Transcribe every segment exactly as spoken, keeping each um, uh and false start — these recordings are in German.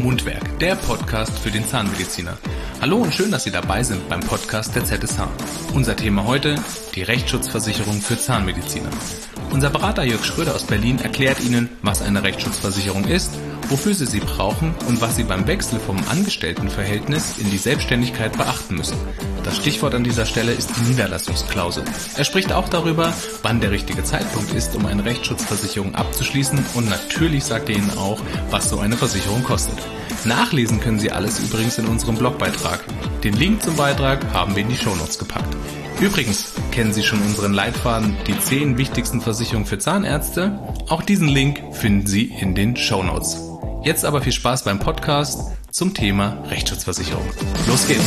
Mundwerk, der Podcast für den Zahnmediziner. Hallo und schön, dass Sie dabei sind beim Podcast der Z S H. Unser Thema heute, die Rechtsschutzversicherung für Zahnmediziner. Unser Berater Jörg Schröder aus Berlin erklärt Ihnen, was eine Rechtsschutzversicherung ist, wofür Sie sie brauchen und was Sie beim Wechsel vom Angestelltenverhältnis in die Selbstständigkeit beachten müssen. Das Stichwort an dieser Stelle ist die Niederlassungsklausel. Er spricht auch darüber, wann der richtige Zeitpunkt ist, um eine Rechtsschutzversicherung abzuschließen, und natürlich sagt er Ihnen auch, was so eine Versicherung kostet. Nachlesen können Sie alles übrigens in unserem Blogbeitrag. Den Link zum Beitrag haben wir in die Shownotes gepackt. Übrigens, kennen Sie schon unseren Leitfaden, die zehn wichtigsten Versicherungen für Zahnärzte? Auch diesen Link finden Sie in den Shownotes. Jetzt aber viel Spaß beim Podcast zum Thema Rechtsschutzversicherung. Los geht's!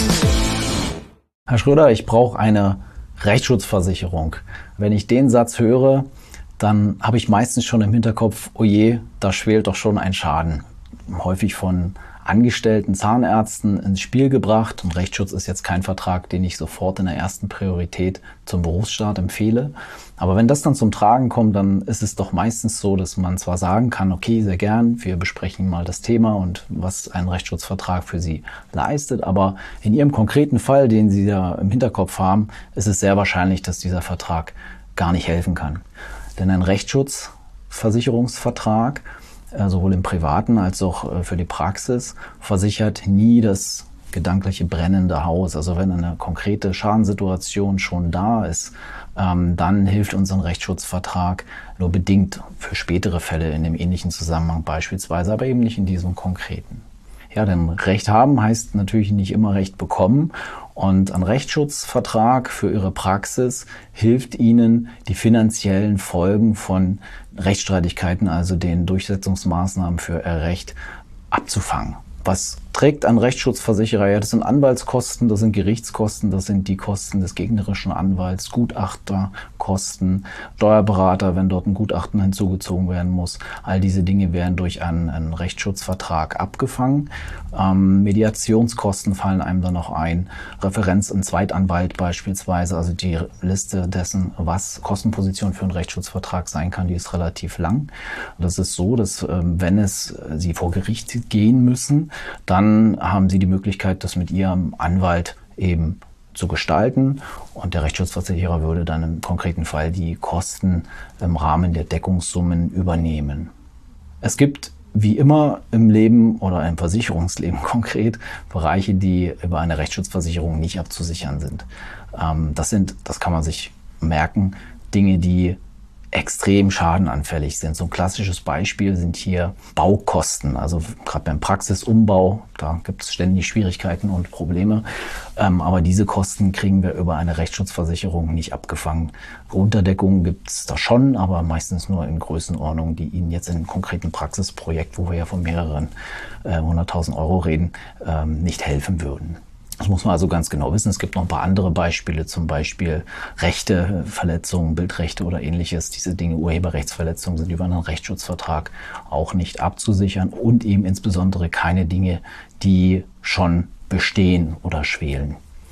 Herr Schröder, ich brauche eine Rechtsschutzversicherung. Wenn ich den Satz höre, dann habe ich meistens schon im Hinterkopf, oh je, da schwelt doch schon ein Schaden. Häufig von angestellten Zahnärzten ins Spiel gebracht. Und Rechtsschutz ist jetzt kein Vertrag, den ich sofort in der ersten Priorität zum Berufsstart empfehle. Aber wenn das dann zum Tragen kommt, dann ist es doch meistens so, dass man zwar sagen kann, okay, sehr gern, wir besprechen mal das Thema und was ein Rechtsschutzvertrag für Sie leistet. Aber in Ihrem konkreten Fall, den Sie ja im Hinterkopf haben, ist es sehr wahrscheinlich, dass dieser Vertrag gar nicht helfen kann. Denn ein Rechtsschutzversicherungsvertrag, sowohl im Privaten als auch für die Praxis, versichert nie das gedankliche brennende Haus. Also wenn eine konkrete Schadenssituation schon da ist, ähm, dann hilft uns ein Rechtsschutzvertrag nur bedingt für spätere Fälle in dem ähnlichen Zusammenhang beispielsweise, aber eben nicht in diesem konkreten. Ja, denn Recht haben heißt natürlich nicht immer Recht bekommen. Und ein Rechtsschutzvertrag für Ihre Praxis hilft Ihnen, die finanziellen Folgen von Rechtsstreitigkeiten, also den Durchsetzungsmaßnahmen für Ihr Recht, abzufangen. Was trägt ein Rechtsschutzversicherer? Ja, das sind Anwaltskosten, das sind Gerichtskosten, das sind die Kosten des gegnerischen Anwalts, Gutachterkosten, Steuerberater, wenn dort ein Gutachten hinzugezogen werden muss. All diese Dinge werden durch einen, einen Rechtsschutzvertrag abgefangen. Ähm, Mediationskosten fallen einem dann noch ein. Referenz- und Zweitanwalt beispielsweise, also die Liste dessen, was Kostenposition für einen Rechtsschutzvertrag sein kann, die ist relativ lang. Das ist so, dass ähm, wenn es Sie vor Gericht gehen müssen, dann haben Sie die Möglichkeit, das mit Ihrem Anwalt eben zu gestalten, und der Rechtsschutzversicherer würde dann im konkreten Fall die Kosten im Rahmen der Deckungssummen übernehmen. Es gibt wie immer im Leben oder im Versicherungsleben konkret Bereiche, die über eine Rechtsschutzversicherung nicht abzusichern sind. Das sind, das kann man sich merken, Dinge, die extrem schadenanfällig sind. So ein klassisches Beispiel sind hier Baukosten. Also gerade beim Praxisumbau, da gibt es ständig Schwierigkeiten und Probleme. Ähm, aber diese Kosten kriegen wir über eine Rechtsschutzversicherung nicht abgefangen. Unterdeckungen gibt es da schon, aber meistens nur in Größenordnungen, die Ihnen jetzt in einem konkreten Praxisprojekt, wo wir ja von mehreren äh, hunderttausend Euro reden, ähm, nicht helfen würden. Das muss man also ganz genau wissen. Es gibt noch ein paar andere Beispiele, zum Beispiel Rechte, Verletzungen, Bildrechte oder ähnliches. Diese Dinge, Urheberrechtsverletzungen, sind über einen Rechtsschutzvertrag auch nicht abzusichern, und eben insbesondere keine Dinge, die schon bestehen oder schwelen.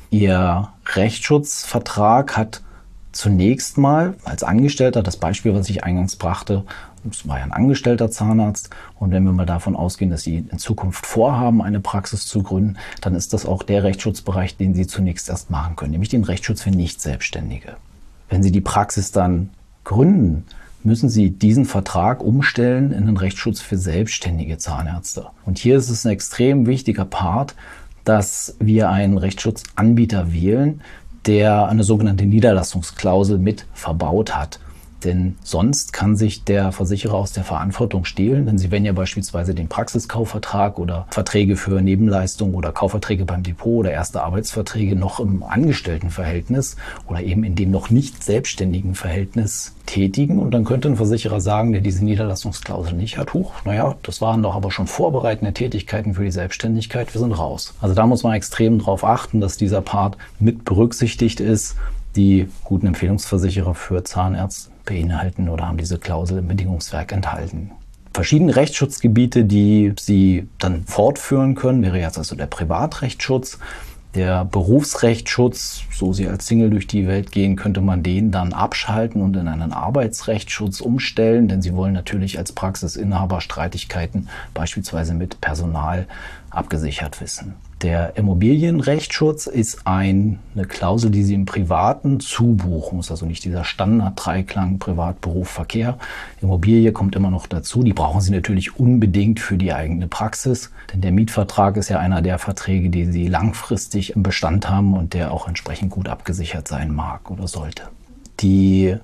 Ihr Rechtsschutzvertrag hat zunächst mal als Angestellter, das Beispiel, was ich eingangs brachte, das war ja ein angestellter Zahnarzt, und wenn wir mal davon ausgehen, dass Sie in Zukunft vorhaben, eine Praxis zu gründen, dann ist das auch der Rechtsschutzbereich, den Sie zunächst erst machen können, nämlich den Rechtsschutz für Nicht-Selbstständige. Wenn Sie die Praxis dann gründen, müssen Sie diesen Vertrag umstellen in den Rechtsschutz für selbstständige Zahnärzte. Und hier ist es ein extrem wichtiger Part, dass wir einen Rechtsschutzanbieter wählen, der eine sogenannte Niederlassungsklausel mit verbaut hat. Denn sonst kann sich der Versicherer aus der Verantwortung stehlen, denn Sie werden ja beispielsweise den Praxiskaufvertrag oder Verträge für Nebenleistungen oder Kaufverträge beim Depot oder erste Arbeitsverträge noch im Angestelltenverhältnis oder eben in dem noch nicht selbstständigen Verhältnis tätigen. Und dann könnte ein Versicherer sagen, der diese Niederlassungsklausel nicht hat, huch, naja, das waren doch aber schon vorbereitende Tätigkeiten für die Selbstständigkeit, wir sind raus. Also da muss man extrem darauf achten, dass dieser Part mit berücksichtigt ist. Die guten Empfehlungsversicherer für Zahnärzte beinhalten oder haben diese Klausel im Bedingungswerk enthalten. Verschiedene Rechtsschutzgebiete, die Sie dann fortführen können, wäre jetzt also der Privatrechtsschutz. Der Berufsrechtsschutz, so Sie als Single durch die Welt gehen, könnte man den dann abschalten und in einen Arbeitsrechtsschutz umstellen, denn Sie wollen natürlich als Praxisinhaber Streitigkeiten beispielsweise mit Personal abgesichert wissen. Der Immobilienrechtsschutz ist ein, eine Klausel, die Sie im Privaten zubuchen. Ist also nicht dieser Standard-Dreiklang Privat, Beruf, Verkehr. Immobilie kommt immer noch dazu. Die brauchen Sie natürlich unbedingt für die eigene Praxis, denn der Mietvertrag ist ja einer der Verträge, die Sie langfristig im Bestand haben und der auch entsprechend gut abgesichert sein mag oder sollte. Die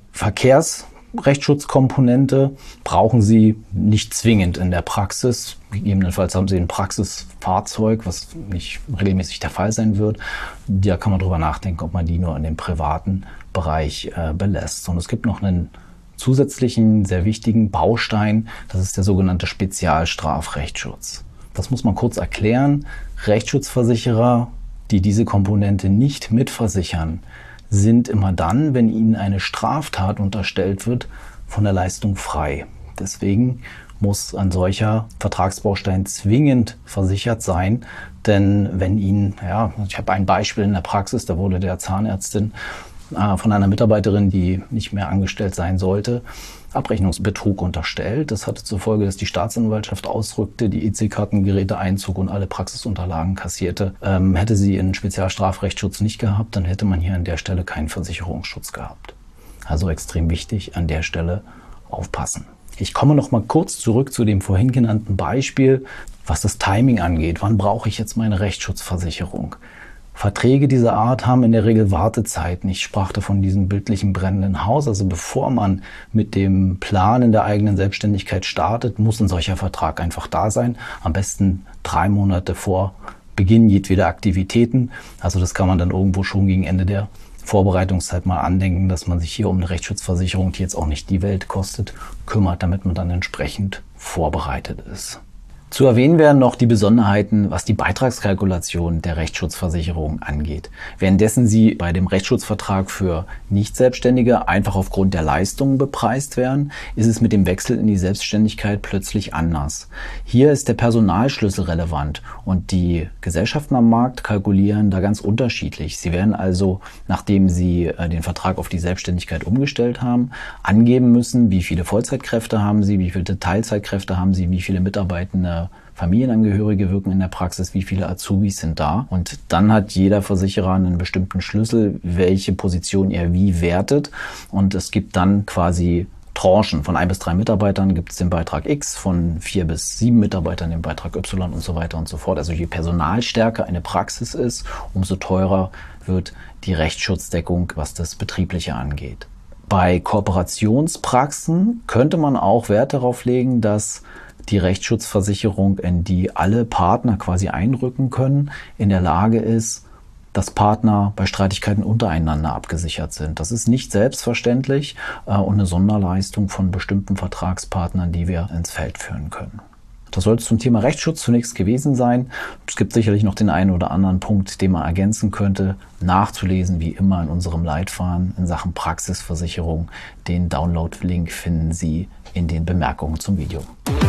Verkehrsrechtsschutzkomponente brauchen Sie nicht zwingend in der Praxis. Gegebenenfalls haben Sie ein Praxisfahrzeug, was nicht regelmäßig der Fall sein wird. Da kann man drüber nachdenken, ob man die nur in dem privaten Bereich äh, belässt. Und es gibt noch einen zusätzlichen, sehr wichtigen Baustein. Das ist der sogenannte Spezialstrafrechtsschutz. Das muss man kurz erklären. Rechtsschutzversicherer, die diese Komponente nicht mitversichern, sind immer dann, wenn ihnen eine Straftat unterstellt wird, von der Leistung frei. Deswegen muss ein solcher Vertragsbaustein zwingend versichert sein, denn wenn Ihnen, ja, ich habe ein Beispiel in der Praxis, da wurde der Zahnärztin äh, von einer Mitarbeiterin, die nicht mehr angestellt sein sollte, Abrechnungsbetrug unterstellt. Das hatte zur Folge, dass die Staatsanwaltschaft ausrückte, die E C-Kartengeräte einzog und alle Praxisunterlagen kassierte. Ähm, hätte sie einen Spezialstrafrechtsschutz nicht gehabt, dann hätte man hier an der Stelle keinen Versicherungsschutz gehabt. Also extrem wichtig, an der Stelle aufpassen. Ich komme noch mal kurz zurück zu dem vorhin genannten Beispiel, was das Timing angeht. Wann brauche ich jetzt meine Rechtsschutzversicherung? Verträge dieser Art haben in der Regel Wartezeiten. Ich sprach da von diesem bildlichen brennenden Haus. Also bevor man mit dem Plan in der eigenen Selbstständigkeit startet, muss ein solcher Vertrag einfach da sein. Am besten drei Monate vor Beginn jedweder Aktivitäten. Also das kann man dann irgendwo schon gegen Ende der Vorbereitungszeit mal andenken, dass man sich hier um eine Rechtsschutzversicherung, die jetzt auch nicht die Welt kostet, kümmert, damit man dann entsprechend vorbereitet ist. Zu erwähnen wären noch die Besonderheiten, was die Beitragskalkulation der Rechtsschutzversicherung angeht. Währenddessen sie bei dem Rechtsschutzvertrag für Nicht-Selbstständige einfach aufgrund der Leistungen bepreist werden, ist es mit dem Wechsel in die Selbstständigkeit plötzlich anders. Hier ist der Personalschlüssel relevant und die Gesellschaften am Markt kalkulieren da ganz unterschiedlich. Sie werden also, nachdem sie den Vertrag auf die Selbstständigkeit umgestellt haben, angeben müssen, wie viele Vollzeitkräfte haben sie, wie viele Teilzeitkräfte haben sie, wie viele Mitarbeitende Familienangehörige wirken in der Praxis, wie viele Azubis sind da. Und dann hat jeder Versicherer einen bestimmten Schlüssel, welche Position er wie wertet. Und es gibt dann quasi Tranchen. Von ein bis drei Mitarbeitern gibt es den Beitrag X, von vier bis sieben Mitarbeitern den Beitrag Y und so weiter und so fort. Also je personalstärker eine Praxis ist, umso teurer wird die Rechtsschutzdeckung, was das Betriebliche angeht. Bei Kooperationspraxen könnte man auch Wert darauf legen, dass die Rechtsschutzversicherung, in die alle Partner quasi einrücken können, in der Lage ist, dass Partner bei Streitigkeiten untereinander abgesichert sind. Das ist nicht selbstverständlich äh, und eine Sonderleistung von bestimmten Vertragspartnern, die wir ins Feld führen können. Das soll es zum Thema Rechtsschutz zunächst gewesen sein. Es gibt sicherlich noch den einen oder anderen Punkt, den man ergänzen könnte. Nachzulesen, wie immer, in unserem Leitfaden in Sachen Praxisversicherung. Den Download-Link finden Sie in den Bemerkungen zum Video.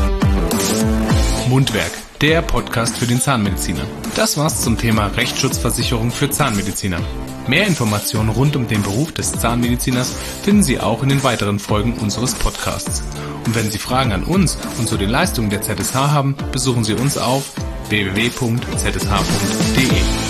Mundwerk, der Podcast für den Zahnmediziner. Das war's zum Thema Rechtsschutzversicherung für Zahnmediziner. Mehr Informationen rund um den Beruf des Zahnmediziners finden Sie auch in den weiteren Folgen unseres Podcasts. Und wenn Sie Fragen an uns und zu den Leistungen der Z S H haben, besuchen Sie uns auf w w w punkt z s h punkt d e.